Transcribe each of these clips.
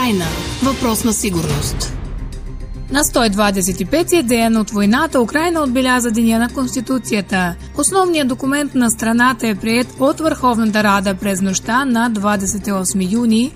Украйна – въпрос на сигурност. На 125-я ден от войната Украйна отбеляза Деня на Конституцията. Основният документ на страната е приет от Върховната Рада през нощта на 28 юни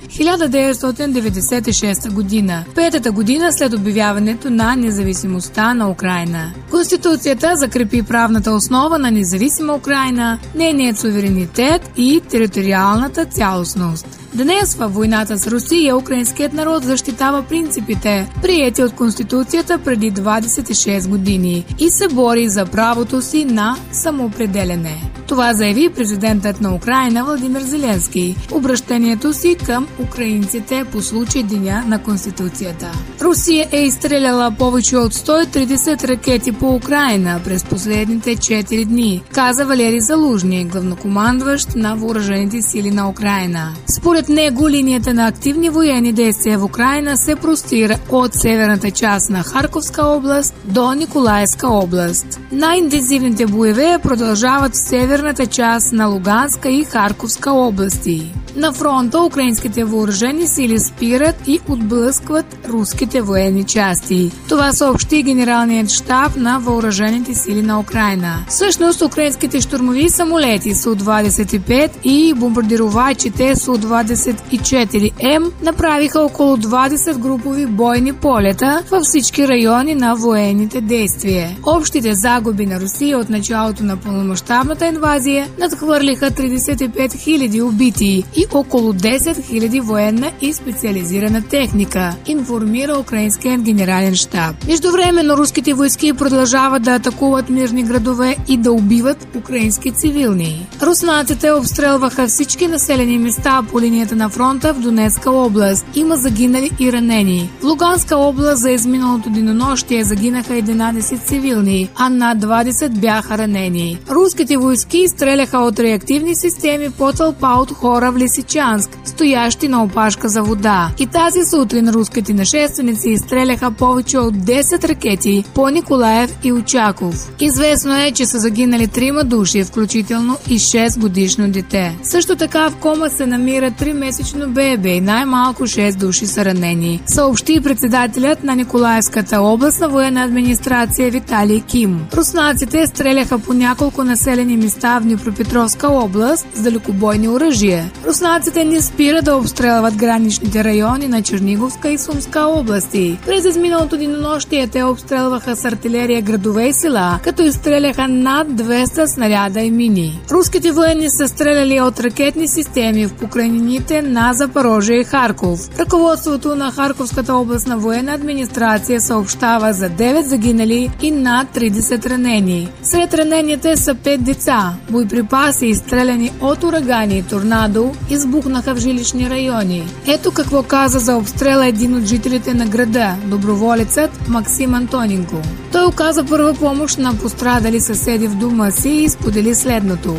1996 година, петата година след обявяването на независимостта на Украйна. Конституцията закрепи правната основа на независима Украйна, нейният суверенитет и териториалната цялостност. Днес във войната с Русия украинският народ защитава принципите, приети от Конституцията преди 26 години и се бори за правото си на самоопределяне. Това заяви президентът на Украйна Владимир Зеленски в обращението си към украинците по случай Деня на Конституцията. Русия е изстреляла повече от 130 ракети по Украйна през последните 4 дни, каза Валерий Залужний, главнокомандващ на въоръжените сили на Украйна. Според него линията на активни военни действия в Украйна се простира от северната част на Харковска област до Николаевска област. Най-интензивните боеве продължават в северната част на Луганска и Харковска области. На фронта украинските въоръжени сили спират и отблъскват руските военни части. Това съобщи генералният щаб на въоръжените сили на Украйна. Всъщност, украинските щурмови самолети Су-25 и бомбардировачите Су-24М направиха около 20 групови бойни полета във всички райони на военните действия. Общите загуби на Русия от началото на пълномащабната инвазия надхвърлиха 35 000 убити и около 10 000 военна и специализирана техника, информира украинският генерален щаб. Междувременно руските войски продължават да атакуват мирни градове и да убиват украински цивилни. Руснаците обстрелваха всички населени места по линията на фронта в Донецка област. Има загинали и ранени. В Луганска област за изминалото денонощие загинаха 11 цивилни, а над 20 бяха ранени. Руските войски стреляха от реактивни системи по тълпа от хора в Лисичанск, стоящи на опашка за вода. И тази сутрин руските нашественици изстреляха повече от 10 ракети по Николаев и Очаков. Известно е, че са загинали 3 души, включително и 6 годишно дете. Също така в кома се намира 3-месечно бебе и най-малко 6 души са ранени, съобщи председателят на Николаевската областна военна администрация Виталий Ким. Руснаците стреляха по няколко населени места в Днепропетровска област с далекобойни оръжия. Руснаците не спират да обстрелват граничните райони на Черниговска и Сумска области. През изминалото денонощие те обстрелваха с артилерия градове и села, като изстреляха над 200 снаряда и мини. Руските военни са стреляли от ракетни системи в покрайнините на Запорожие и Харков. Ръководството на Харковската областна военна администрация съобщава за 9 загинали и над 30 ранени. Сред ранените са 5 деца. Боеприпаси, изстреляни от урагани и торнадо, избухнаха в жилищни райони. Ето какво каза за обстрела един от жителите на града, доброволецът Максим Антоненко. Той оказа първа помощ на пострадали съседи в дома си и сподели следното.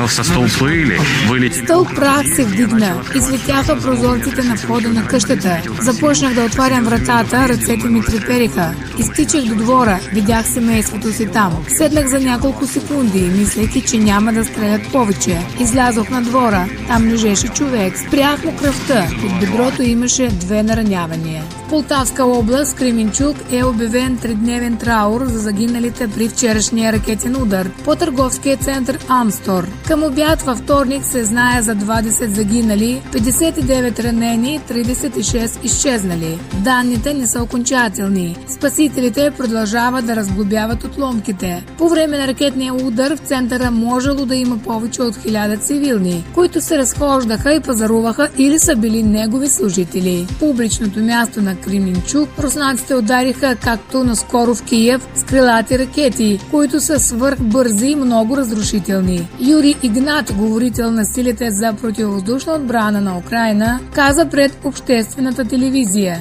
Стълб прах се вдигна, излетяха прозорците на входа на къщата. Започнах да отварям вратата, ръцете ми трепериха. Изтичах до двора, видях семейството си там. Седнах за няколко секунди, мислейки, че няма да стрелят повече. Излязох на двора, там лежеше човек. Спрях му кръвта, под бедрото имаше 2 наранявания. В Полтавска област Кременчук е обявен 3-дневен траур за загиналите при вчерашния ракетен удар по търговския център Амстор. Към обяд във вторник се знае за 20 загинали, 59 ранени, 36 изчезнали. Данните не са окончателни. Спасителите продължават да разглобяват отломките. По време на ракетния удар в центъра можело да има повече от 1000 цивилни, които се разхождаха и пазаруваха или са били негови служители. Публичното място на Кременчук руснаците удариха както наскоро в Киев с крилати ракети, които са свръхбързи и много разрушителни. Юрий Игнат, говорител на силите за противовъздушна отбрана на Украйна, каза пред обществената телевизия.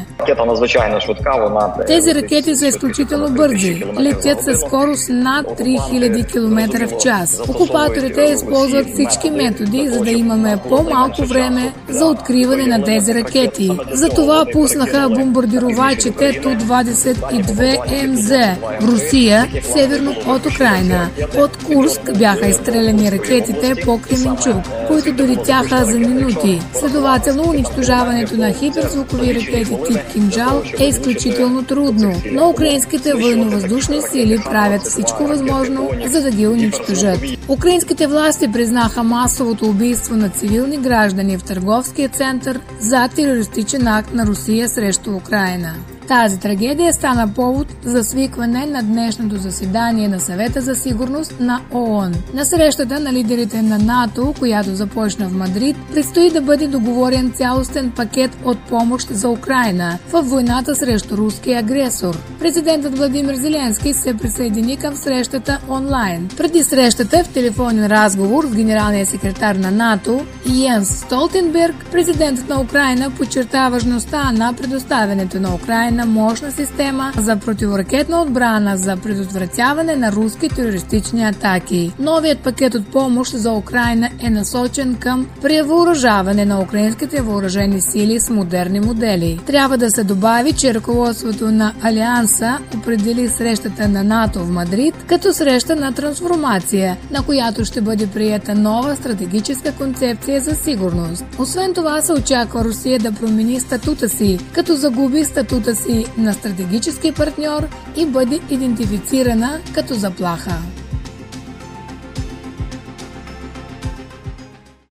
Тези ракети са изключително бързи. Летят със скорост над 3000 км в час. Окупаторите използват всички методи, за да имаме по-малко време за откриване на тези ракети. Затова пуснаха бомбардировачите Ту-22МЗ в Русия, северно от Украйна. От Курск бяха изстреляни ракетите по Кременчуг, които долетяха за минути. Следователно, унищожаването на хиперзвукови ракети тип Кинжал е изключително трудно, но украинските военновъздушни сили правят всичко възможно, за да ги унищожат. Украинските власти признаха масовото убийство на цивилни граждани в търговския център за терористичен акт на Русия срещу Украйна. Тази трагедия стана повод за свикване на днешното заседание на Съвета за сигурност на ООН. На срещата на лидерите на НАТО, която започна в Мадрид, предстои да бъде договорен цялостен пакет от помощ за Украйна в войната срещу руския агресор. Президентът Владимир Зеленски се присъедини към срещата онлайн. Преди срещата в телефонен разговор с генералния секретар на НАТО Йенс Столтенберг, президентът на Украйна подчерта важността на предоставянето на Украйна мощна система за противоракетна отбрана за предотвратяване на руски терористични атаки. Новият пакет от помощ за Украйна е насочен към превъоръжаване на украинските въоръжени сили с модерни модели. Трябва да се добави, че ръководството на Алианса определи срещата на НАТО в Мадрид като среща на трансформация, на която ще бъде приета нова стратегическа концепция за сигурност. Освен това се очаква Русия да промени статута си, като загуби статута си на стратегически партньор и бъде идентифицирана като заплаха.